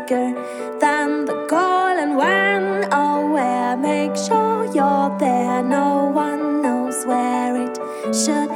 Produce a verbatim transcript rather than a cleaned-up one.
bigger than the goal. And when or where, make sure you're there. No one knows where it should